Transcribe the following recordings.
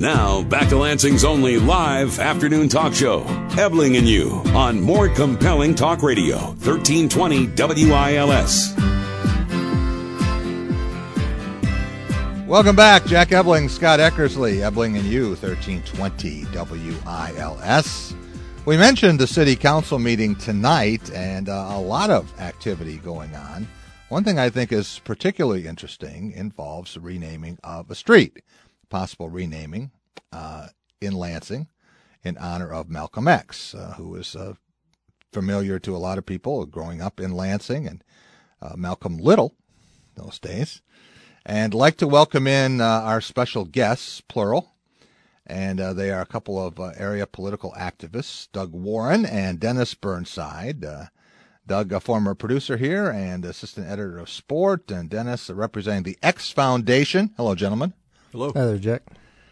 Now, back to Lansing's only live afternoon talk show, Ebling and You, on More Compelling Talk Radio, 1320 WILS. Welcome back. Jack Ebling, Scott Eckersley, Ebling and You, 1320 WILS. We mentioned the city council meeting tonight and a lot of activity going on. One thing I think is particularly interesting involves the renaming of a street, possible renaming in Lansing in honor of Malcolm X, who is familiar to a lot of people growing up in Lansing, and Malcolm Little those days. And I'd like to welcome in our special guests, plural, and they are a couple of area political activists, Doug Warren and Dennis Burnside. Doug, a former producer here and assistant editor of Sport, and Dennis representing the X Foundation. Hello, gentlemen. Hello. Hi there, Jack.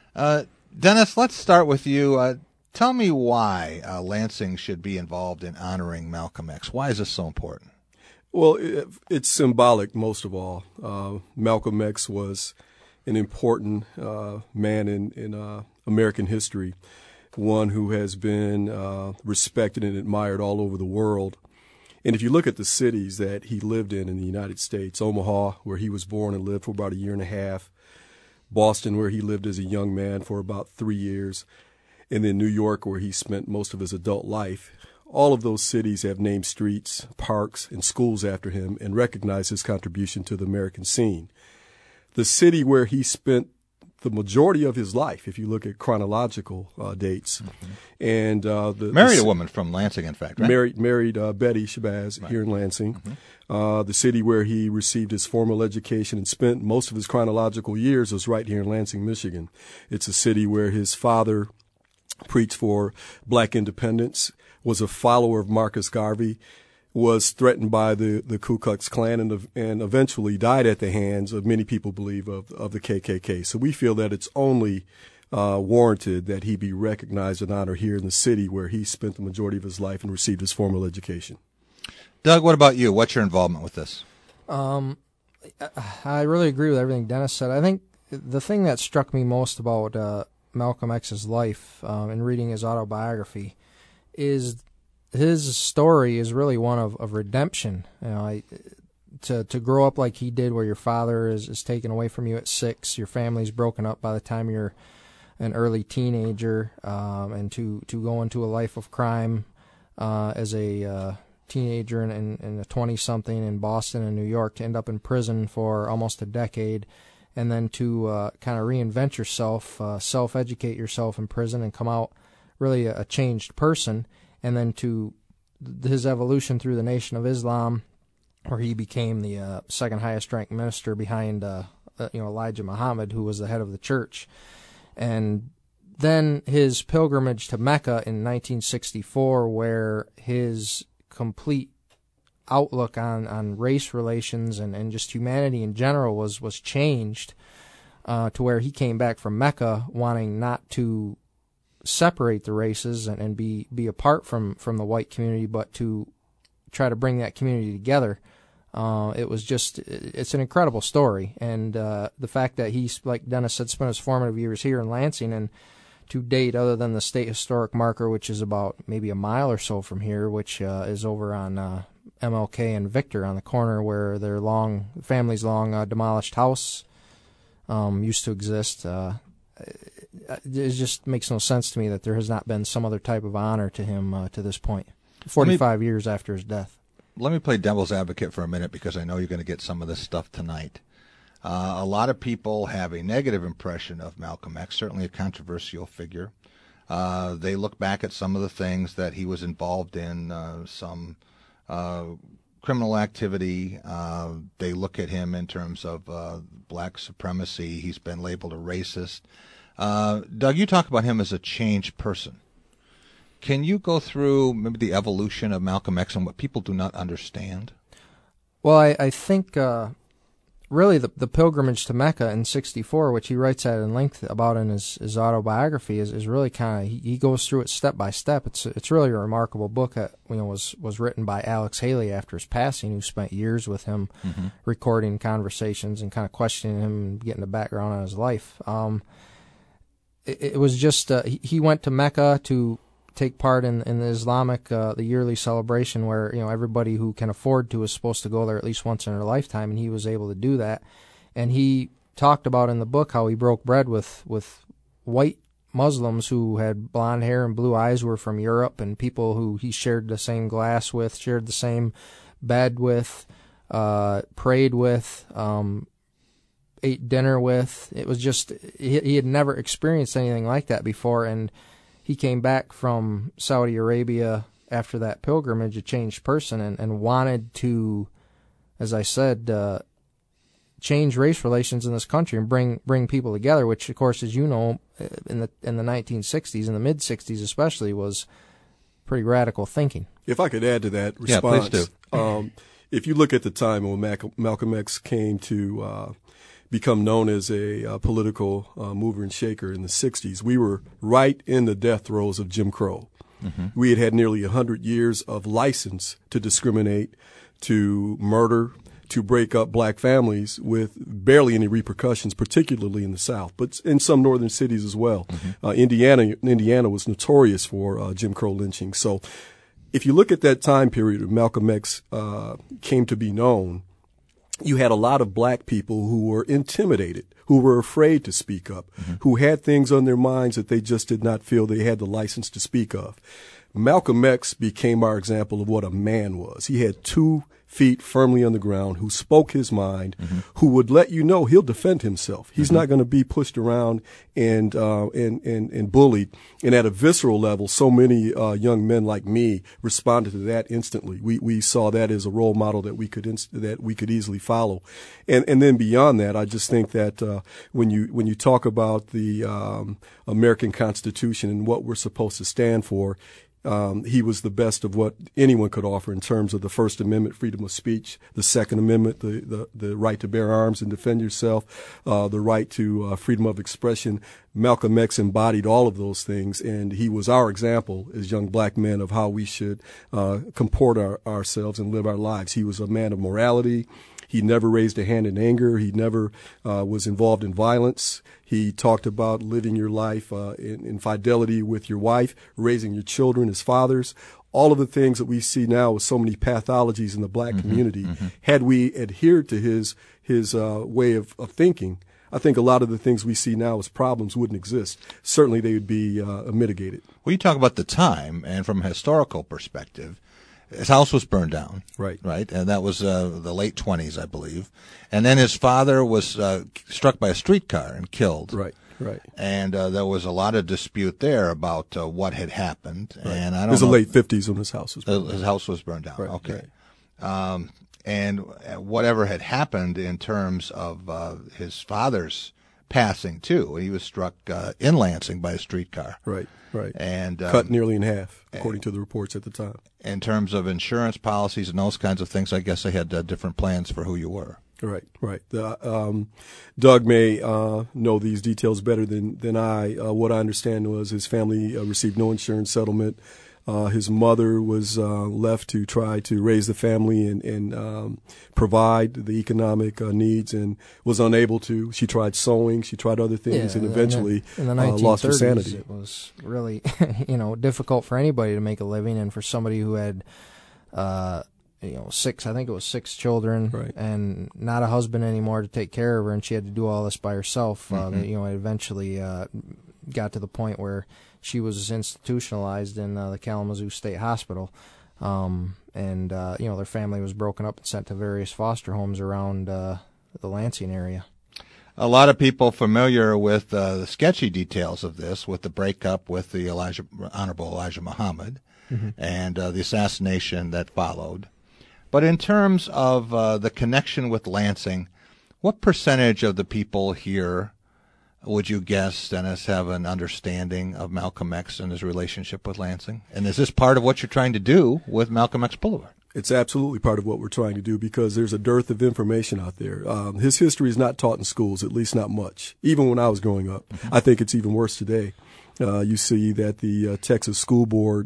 Dennis, let's start with you. Tell me why Lansing should be involved in honoring Malcolm X. Why is this so important? Well, it's symbolic, most of all. Malcolm X was an important man in American history, one who has been respected and admired all over the world. And if you look at the cities that he lived in the United States, Omaha, where he was born and lived for about a year and a half, Boston, where he lived as a young man for about 3 years, and then New York, where he spent most of his adult life, all of those cities have named streets, parks, and schools after him and recognize his contribution to the American scene. The city where he spent the majority of his life, if you look at chronological dates. And married a woman from Lansing, in fact, right? Married Betty Shabazz here in Lansing. The city where he received his formal education and spent most of his chronological years was right here in Lansing, Michigan. It's a city where his father preached for black independence, was a follower of Marcus Garvey, was threatened by the Ku Klux Klan, and eventually died at the hands of many people believe of the KKK. So we feel that it's only warranted that he be recognized and honored here in the city where he spent the majority of his life and received his formal education. Doug, what about you? What's your involvement with this? I really agree with everything Dennis said. I think the thing that struck me most about Malcolm X's life in reading his autobiography is his story is really one of redemption. You know, to grow up like he did, where your father is taken away from you at 6, your family's broken up by the time you're an early teenager, and to go into a life of crime as a teenager and a 20-something in Boston and New York, to end up in prison for almost a decade, and then to kind of reinvent yourself, self-educate yourself in prison and come out really a changed person. And then to his evolution through the Nation of Islam, where he became the second highest ranked minister behind Elijah Muhammad, who was the head of the church. And then his pilgrimage to Mecca in 1964, where his complete outlook on race relations and just humanity in general was changed, to where he came back from Mecca wanting not to separate the races and be apart from the white community, but to try to bring that community together. It's an incredible story. And the fact that he, like Dennis said, spent his formative years here in Lansing, and to date, other than the state historic marker, which is about maybe a mile or so from here, which is over on MLK and Victor on the corner where their family's long demolished house used to exist. It just makes no sense to me that there has not been some other type of honor to him to this point, 45 years after his death. Let me play devil's advocate for a minute, because I know you're going to get some of this stuff tonight. A lot of people have a negative impression of Malcolm X, certainly a controversial figure. They look back at some of the things that he was involved in, some criminal activity. They look at him in terms of black supremacy. He's been labeled a racist. Doug, you talk about him as a changed person. Can you go through maybe the evolution of Malcolm X and what people do not understand? Well, I think really the pilgrimage to Mecca in '64, which he writes at in length about in his autobiography, is really kind of, he goes through it step by step. It's really a remarkable book that was written by Alex Haley after his passing, who spent years with him, recording conversations and kind of questioning him and getting the background on his life. it was just he went to Mecca to take part in the Islamic the yearly celebration where everybody who can afford to is supposed to go there at least once in their lifetime, and he was able to do that. And he talked about in the book how he broke bread with white Muslims who had blonde hair and blue eyes, who were from Europe, and people who he shared the same glass with, shared the same bed with, prayed with, ate dinner with. It was just, he had never experienced anything like that before, and he came back from Saudi Arabia after that pilgrimage, a changed person, and wanted to, as I said, change race relations in this country and bring people together, which, of course, as you know, in the 1960s, in the mid-60s especially, was pretty radical thinking. If I could add to that response. Yeah, please do. If you look at the time when Malcolm X came to become known as a political mover and shaker in the 60s, we were right in the death throes of Jim Crow. Mm-hmm. We had nearly 100 years of license to discriminate, to murder, to break up black families with barely any repercussions, particularly in the South, but in some northern cities as well. Mm-hmm. Indiana was notorious for Jim Crow lynching. So if you look at that time period when Malcolm X came to be known, you had a lot of black people who were intimidated, who were afraid to speak up, mm-hmm. who had things on their minds that they just did not feel they had the license to speak of. Malcolm X became our example of what a man was. He had 2 feet firmly on the ground, who spoke his mind, mm-hmm. who would let you know he'll defend himself. He's mm-hmm. not going to be pushed around and bullied. And at a visceral level, so many young men like me responded to that instantly. We saw that as a role model that we could easily follow. And then beyond that, I just think that when you talk about the American Constitution and what we're supposed to stand for, he was the best of what anyone could offer in terms of the First Amendment, freedom of speech, the Second Amendment, the right to bear arms and defend yourself, the right to freedom of expression. Malcolm X embodied all of those things, and he was our example as young black men of how we should comport ourselves and live our lives. He was a man of morality. He never raised a hand in anger. He never was involved in violence. He talked about living your life in fidelity with your wife, raising your children as fathers. All of the things that we see now with so many pathologies in the black mm-hmm, community, mm-hmm. had we adhered to his way of thinking, I think a lot of the things we see now as problems wouldn't exist. Certainly they would be mitigated. Well, you talk about the time, and from a historical perspective, his house was burned down. Right. And that was the late 20s, I believe. And then his father was struck by a streetcar and killed. Right. And there was a lot of dispute there about what had happened. Right. And I don't know. It was the late 50s when his house was burned down. His house was burned down. Right. Okay. Right. And whatever had happened in terms of his father's passing, too. He was struck in Lansing by a streetcar. Right. And cut nearly in half, according to the reports at the time. In terms of insurance policies and those kinds of things, I guess they had different plans for who you were. Right. Doug may know these details better than I. What I understand was his family received no insurance settlement. His mother was left to try to raise the family and provide the economic needs, and was unable to. She tried sewing, she tried other things, and eventually in the lost her sanity. It was really, difficult for anybody to make a living, and for somebody who had, 6 children, right. and not a husband anymore to take care of her, and she had to do all this by herself. Mm-hmm. It eventually got to the point where she was institutionalized in the Kalamazoo State Hospital, and their family was broken up and sent to various foster homes around the Lansing area. A lot of people familiar with the sketchy details of this, with the breakup with the Honorable Elijah Muhammad, mm-hmm. and the assassination that followed. But in terms of the connection with Lansing, what percentage of the people here would you guess, Dennis, have an understanding of Malcolm X and his relationship with Lansing? And is this part of what you're trying to do with Malcolm X Boulevard? It's absolutely part of what we're trying to do, because there's a dearth of information out there. His history is not taught in schools, at least not much. Even when I was growing up, mm-hmm. I think it's even worse today. You see that the Texas School Board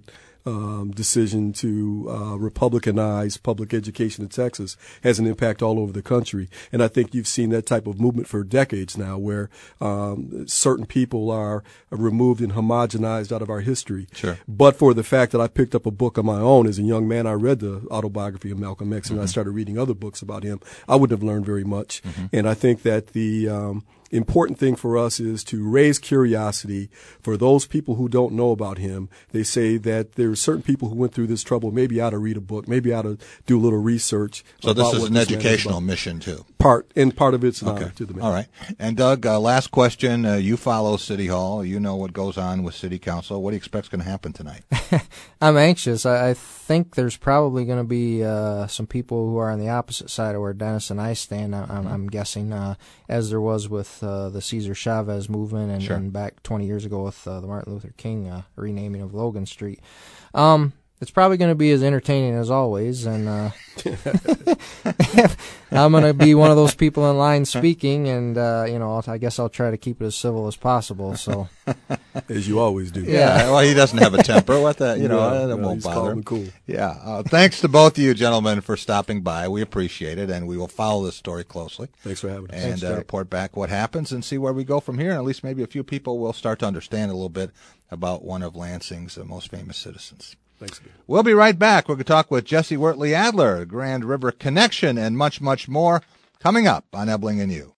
decision to Republicanize public education in Texas has an impact all over the country. And I think you've seen that type of movement for decades now, where certain people are removed and homogenized out of our history. Sure. But for the fact that I picked up a book on my own as a young man, I read the autobiography of Malcolm X, and I started reading other books about him, I wouldn't have learned very much. And I think that the important thing for us is to raise curiosity for those people who don't know about him. They say that there are certain people who went through this trouble. Maybe I ought to read a book. Maybe I ought to do a little research. So this is an educational mission too. Part of it's an honor to the man. All right. And Doug, last question. You follow City Hall. You know what goes on with City Council. What do you expect is going to happen tonight? I'm anxious. I think there's probably going to be some people who are on the opposite side of where Dennis and I stand. I'm guessing, as there was with the Cesar Chavez movement and back 20 years ago with the Martin Luther King renaming of Logan Street. It's probably going to be as entertaining as always, and I'm going to be one of those people in line speaking, and I guess I'll try to keep it as civil as possible. So, as you always do. Yeah. Well, he doesn't have a temper. What the? That won't bother him. Cool. Yeah. Thanks to both of you gentlemen for stopping by. We appreciate it, and we will follow this story closely. Thanks for having us. And report back what happens and see where we go from here. And at least maybe a few people will start to understand a little bit about one of Lansing's most famous citizens. Thanks again. We'll be right back. We're going to talk with Jesse Wortley Adler, Grand River Connection, and much, much more coming up on Ebling and You.